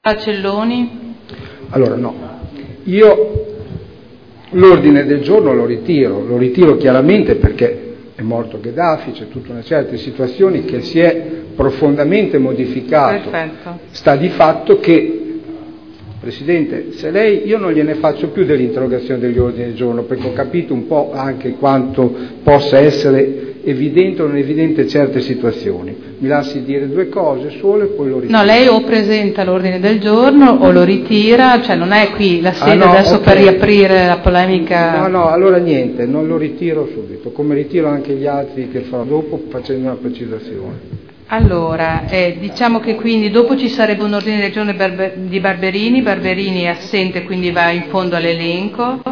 Celloni. Allora no, io l'ordine del giorno lo ritiro chiaramente perché è morto Gheddafi, c'è tutta una serie di situazioni che si è profondamente modificato. Perfetto. Sta di fatto che, Presidente, se lei, io non gliene faccio più dell'interrogazione degli ordini del giorno perché ho capito un po' anche quanto possa essere evidente o non evidente certe situazioni. Mi lasci dire due cose solo e poi lo ritiro. No, lei o presenta l'ordine del giorno o lo ritira, cioè non è qui la sede adesso per riaprire la polemica. No, allora niente, non lo ritiro subito, come ritiro anche gli altri che farò dopo facendo una precisazione. Allora, diciamo che quindi dopo ci sarebbe un ordine del giorno di Barberini è assente, quindi va in fondo all'elenco.